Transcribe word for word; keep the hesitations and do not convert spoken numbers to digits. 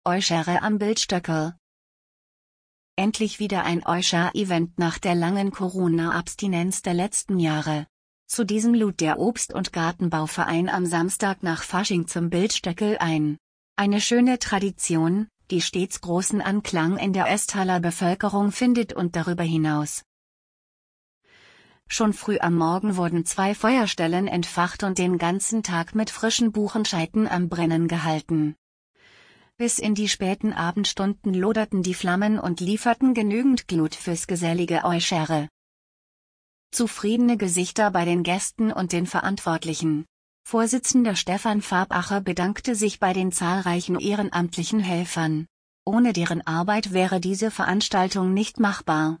Euschere am Bildstöckl. Endlich wieder ein Euscher-Event nach der langen Corona-Abstinenz der letzten Jahre. Zu diesem lud der Obst- und Gartenbauverein am Samstag nach Fasching zum Bildstöckl ein. Eine schöne Tradition, die stets großen Anklang in der Östhaler Bevölkerung findet und darüber hinaus. Schon früh am Morgen wurden zwei Feuerstellen entfacht und den ganzen Tag mit frischen Buchenscheiten am Brennen gehalten. Bis in die späten Abendstunden loderten die Flammen und lieferten genügend Glut fürs gesellige Euschere. Zufriedene Gesichter bei den Gästen und den Verantwortlichen. Vorsitzender Stefan Farbacher bedankte sich bei den zahlreichen ehrenamtlichen Helfern. Ohne deren Arbeit wäre diese Veranstaltung nicht machbar.